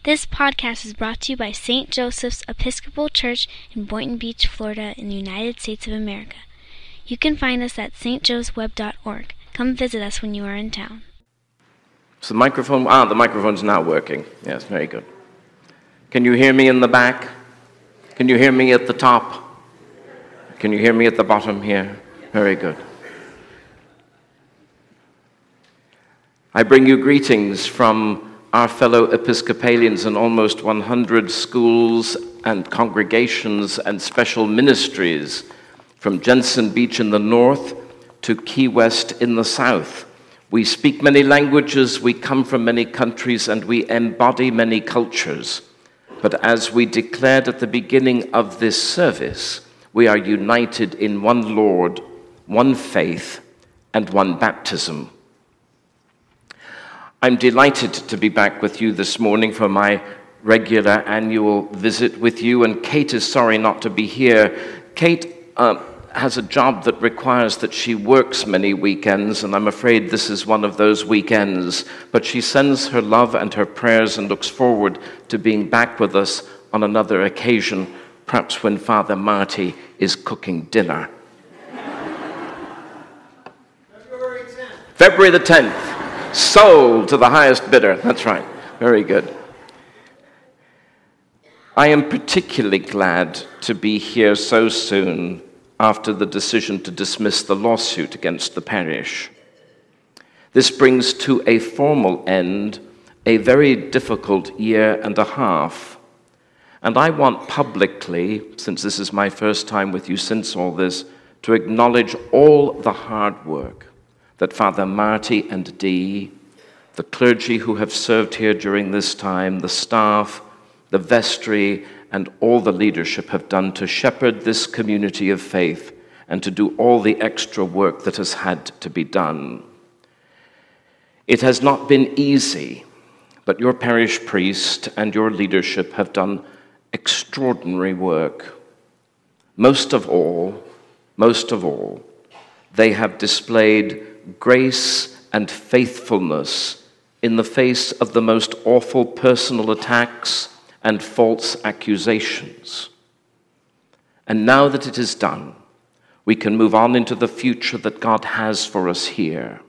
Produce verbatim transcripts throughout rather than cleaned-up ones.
This podcast is brought to you by Saint Joseph's Episcopal Church in Boynton Beach, Florida, in the United States of America. You can find us at s t joes web dot org. Come visit us when you are in town. So the microphone, ah, the microphone's now working. Yes, very good. Can you hear me in the back? Can you hear me at the top? Can you hear me at the bottom here? Very good. I bring you greetings from our fellow Episcopalians in almost one hundred schools and congregations and special ministries, from Jensen Beach in the north to Key West in the south. We speak many languages, we come from many countries, and we embody many cultures. But as we declared at the beginning of this service, we are united in one Lord, one faith, and one baptism. I'm delighted to be back with you this morning for my regular annual visit with you, and Kate is sorry not to be here. Kate uh, has a job that requires that she works many weekends, and I'm afraid this is one of those weekends, but she sends her love and her prayers and looks forward to being back with us on another occasion, perhaps when Father Marty is cooking dinner. February tenth. February the tenth. Sold to the highest bidder. That's right. Very good. I am particularly glad to be here so soon after the decision to dismiss the lawsuit against the parish. This brings to a formal end a very difficult year and a half. And I want publicly, since this is my first time with you since all this, to acknowledge all the hard work that Father Marty and Dee, the clergy who have served here during this time, the staff, the vestry, and all the leadership have done to shepherd this community of faith and to do all the extra work that has had to be done. It has not been easy, but your parish priest and your leadership have done extraordinary work. Most of all, most of all, they have displayed grace and faithfulness in the face of the most awful personal attacks and false accusations. And now that it is done, we can move on into the future that God has for us here.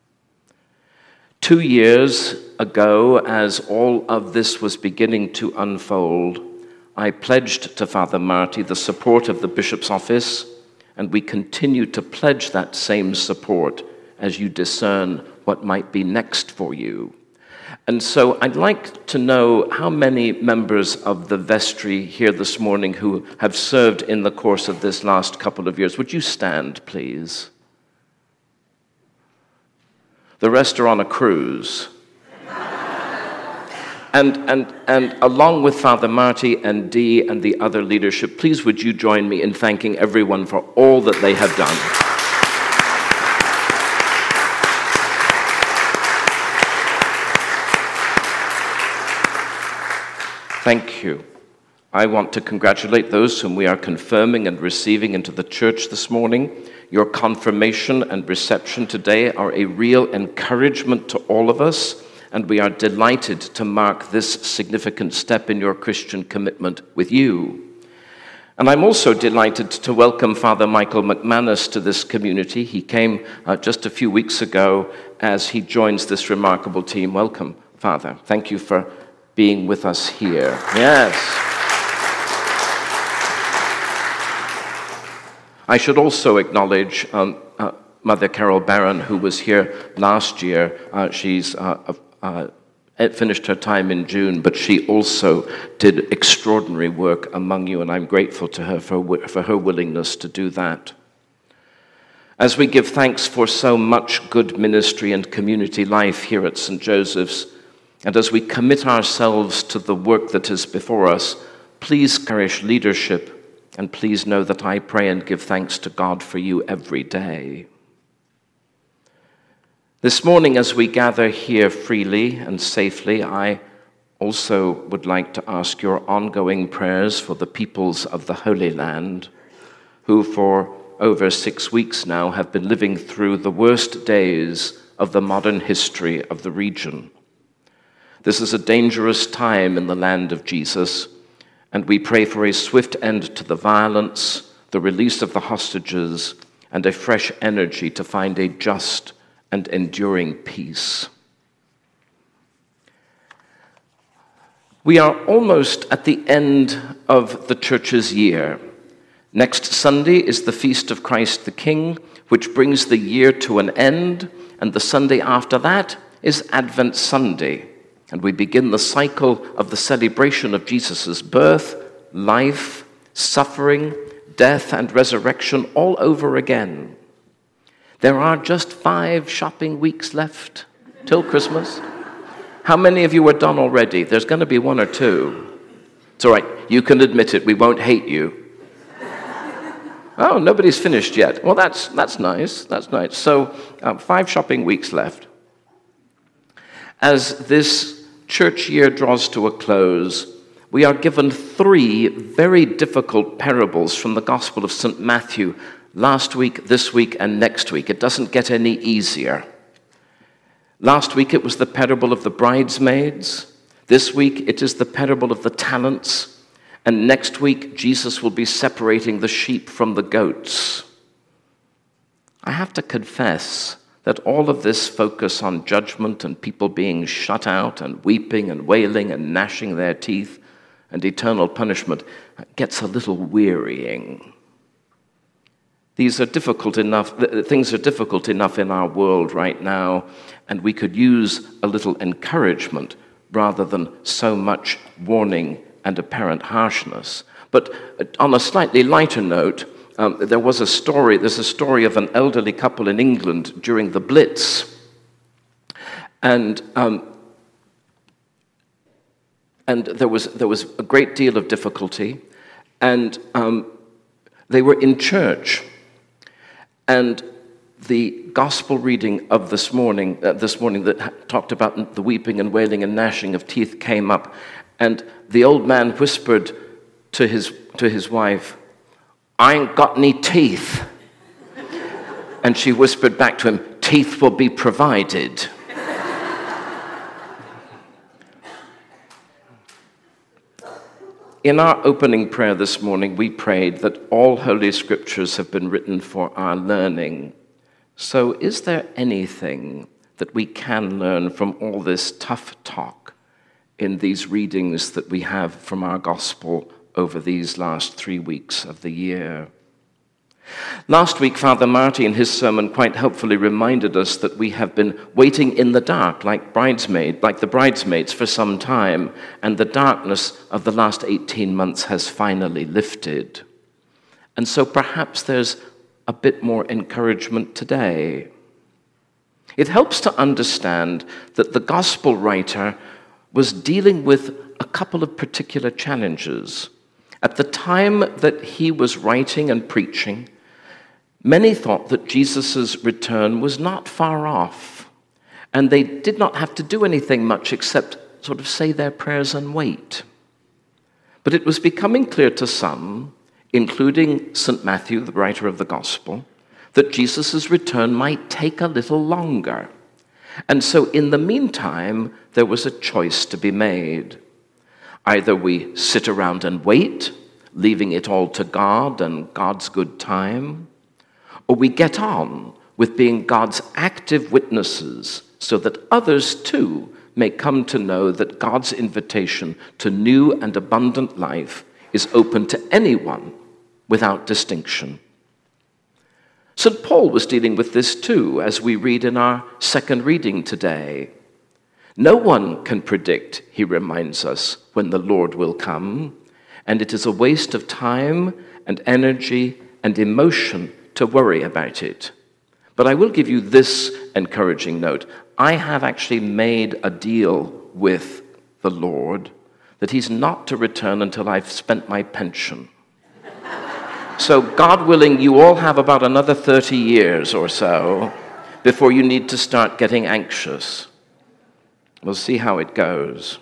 Two years ago, as all of this was beginning to unfold, I pledged to Father Marty the support of the bishop's office, and we continue to pledge that same support as you discern what might be next for you. And so I'd like to know how many members of the vestry here this morning who have served in the course of this last couple of years. Would you stand, please? The rest are on a cruise. and, and, and along with Father Marty and Dee and the other leadership, please would you join me in thanking everyone for all that they have done. Thank you. I want to congratulate those whom we are confirming and receiving into the church this morning. Your confirmation and reception today are a real encouragement to all of us, and we are delighted to mark this significant step in your Christian commitment with you. And I'm also delighted to welcome Father Michael McManus to this community. He came uh, just a few weeks ago as he joins this remarkable team. Welcome, Father. Thank you for being with us here. Yes. I should also acknowledge um, uh, Mother Carol Barron, who was here last year. Uh, she's uh, uh, finished her time in June, but she also did extraordinary work among you, and I'm grateful to her for, for her willingness to do that. As we give thanks for so much good ministry and community life here at Saint Joseph's, and as we commit ourselves to the work that is before us, please parish leadership, and please know that I pray and give thanks to God for you every day. This morning, as we gather here freely and safely, I also would like to ask your ongoing prayers for the peoples of the Holy Land, who for over six weeks now have been living through the worst days of the modern history of the region. This is a dangerous time in the land of Jesus, and we pray for a swift end to the violence, the release of the hostages, and a fresh energy to find a just and enduring peace. We are almost at the end of the church's year. Next Sunday is the Feast of Christ the King, which brings the year to an end, and the Sunday after that is Advent Sunday. And we begin the cycle of the celebration of Jesus' birth, life, suffering, death, and resurrection all over again. There are just five shopping weeks left till Christmas. How many of you are done already? There's going to be one or two. It's all right. You can admit it. We won't hate you. Oh, nobody's finished yet. Well, that's that's nice. That's nice. So, uh, five shopping weeks left. As this church year draws to a close, we are given three very difficult parables from the Gospel of Saint Matthew last week, this week, and next week. It doesn't get any easier. Last week it was the parable of the bridesmaids. This week it is the parable of the talents. And next week Jesus will be separating the sheep from the goats. I have to confess that all of this focus on judgment and people being shut out and weeping and wailing and gnashing their teeth and eternal punishment gets a little wearying. These are difficult enough, things are difficult enough in our world right now, and we could use a little encouragement rather than so much warning and apparent harshness. But on a slightly lighter note, um, there was a story, there's a story of an elderly couple in England during the Blitz. And um, and there was there was a great deal of difficulty, and um, they were in church. And the gospel reading of this morning, uh, this morning that talked about the weeping and wailing and gnashing of teeth came up, and the old man whispered to his to his wife, "I ain't got any teeth." And she whispered back to him, "Teeth will be provided." In our opening prayer this morning, we prayed that all Holy Scriptures have been written for our learning. So is there anything that we can learn from all this tough talk in these readings that we have from our gospel over these last three weeks of the year? Last week, Father Marty in his sermon quite helpfully reminded us that we have been waiting in the dark like bridesmaid, like the bridesmaids for some time, and the darkness of the last eighteen months has finally lifted. And so perhaps there's a bit more encouragement today. It helps to understand that the gospel writer was dealing with a couple of particular challenges. At the time that he was writing and preaching, many thought that Jesus' return was not far off, and they did not have to do anything much except sort of say their prayers and wait. But it was becoming clear to some, including Saint Matthew, the writer of the Gospel, that Jesus' return might take a little longer. And so in the meantime, there was a choice to be made. Either we sit around and wait, leaving it all to God and God's good time, or we get on with being God's active witnesses so that others too may come to know that God's invitation to new and abundant life is open to anyone without distinction. Saint Paul was dealing with this too, as we read in our second reading today. No one can predict, he reminds us, when the Lord will come, and it is a waste of time and energy and emotion to worry about it. But I will give you this encouraging note. I have actually made a deal with the Lord that he's not to return until I've spent my pension. So God willing, you all have about another thirty years or so before you need to start getting anxious. We'll see how it goes.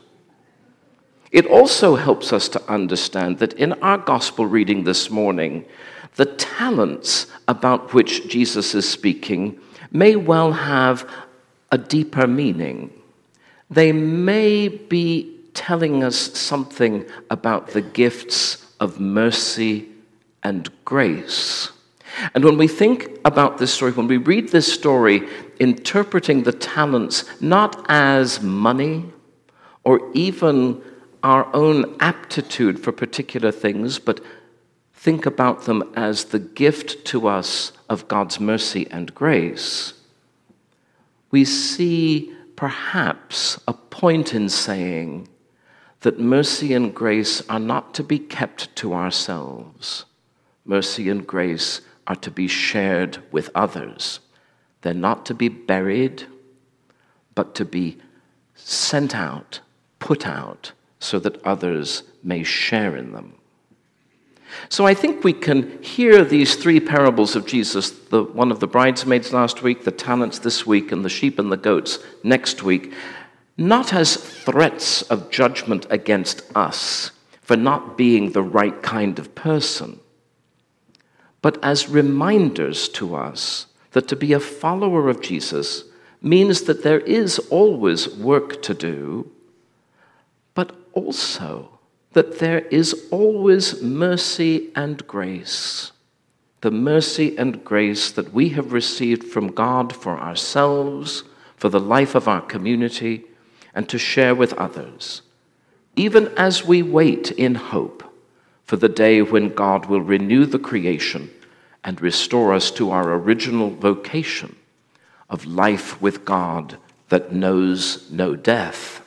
It also helps us to understand that in our gospel reading this morning, the talents about which Jesus is speaking may well have a deeper meaning. they may be telling us something about the gifts of mercy and grace. And when we think about this story, when we read this story, interpreting the talents not as money or even our own aptitude for particular things, but think about them as the gift to us of God's mercy and grace, we see perhaps a point in saying that mercy and grace are not to be kept to ourselves. Mercy and grace are to be shared with others. They're not to be buried, but to be sent out, put out, so that others may share in them. So I think we can hear these three parables of Jesus, the one of the bridesmaids last week, the talents this week, and the sheep and the goats next week, not as threats of judgment against us for not being the right kind of person, but as reminders to us that to be a follower of Jesus means that there is always work to do, but also that there is always mercy and grace. The mercy and grace that we have received from God for ourselves, for the life of our community, and to share with others, even as we wait in hope for the day when God will renew the creation and restore us to our original vocation of life with God that knows no death.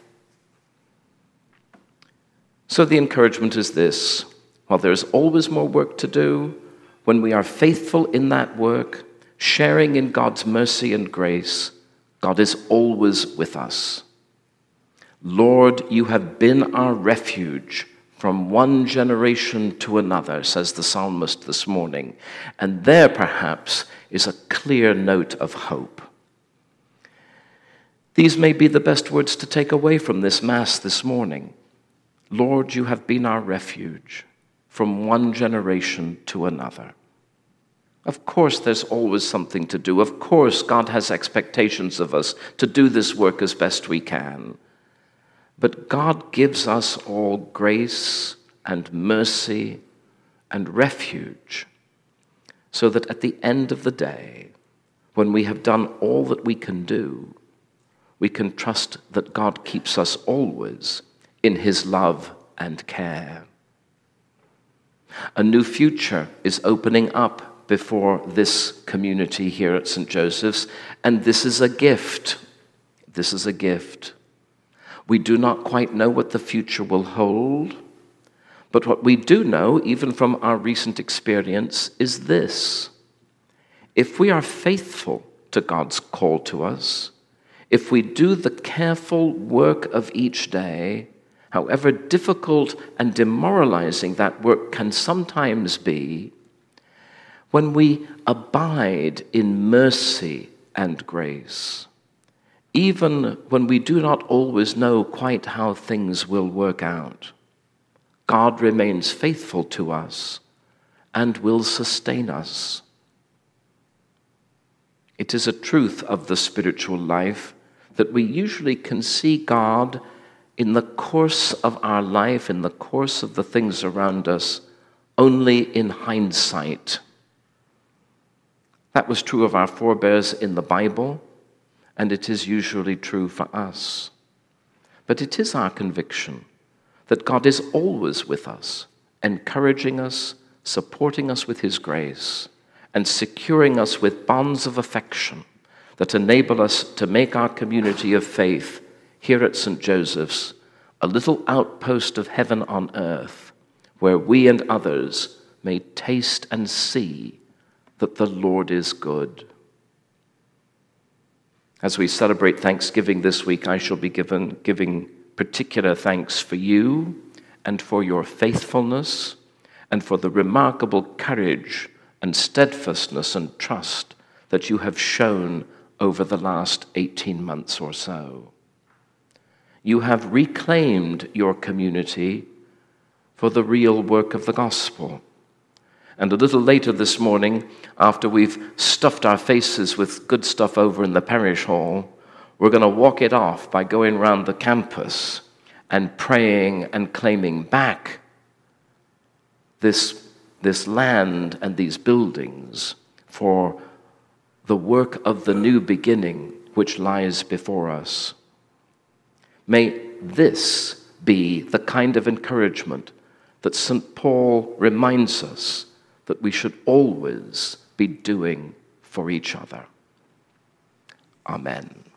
So the encouragement is this: while there's always more work to do, when we are faithful in that work, sharing in God's mercy and grace, God is always with us. Lord, you have been our refuge from one generation to another, says the psalmist this morning. And there, perhaps, is a clear note of hope. These may be the best words to take away from this Mass this morning. Lord, you have been our refuge from one generation to another. Of course, there's always something to do. Of course, God has expectations of us to do this work as best we can. But God gives us all grace and mercy and refuge, so that at the end of the day, when we have done all that we can do, we can trust that God keeps us always in his love and care. A new future is opening up before this community here at Saint Joseph's, and this is a gift. This is a gift. We do not quite know what the future will hold, but what we do know, even from our recent experience, is this: if we are faithful to God's call to us, if we do the careful work of each day, however difficult and demoralizing that work can sometimes be, when we abide in mercy and grace, even when we do not always know quite how things will work out, God remains faithful to us and will sustain us. It is a truth of the spiritual life that we usually can see God in the course of our life, in the course of the things around us, only in hindsight. That was true of our forebears in the Bible, and it is usually true for us. But it is our conviction that God is always with us, encouraging us, supporting us with his grace, and securing us with bonds of affection that enable us to make our community of faith here at Saint Joseph's a little outpost of heaven on earth, where we and others may taste and see that the Lord is good. As we celebrate Thanksgiving this week, I shall be given, giving particular thanks for you and for your faithfulness and for the remarkable courage and steadfastness and trust that you have shown over the last eighteen months or so. You have reclaimed your community for the real work of the gospel. And a little later this morning, after we've stuffed our faces with good stuff over in the parish hall, we're going to walk it off by going around the campus and praying and claiming back this, this land and these buildings for the work of the new beginning which lies before us. May this be the kind of encouragement that Saint Paul reminds us that we should always be doing for each other. Amen.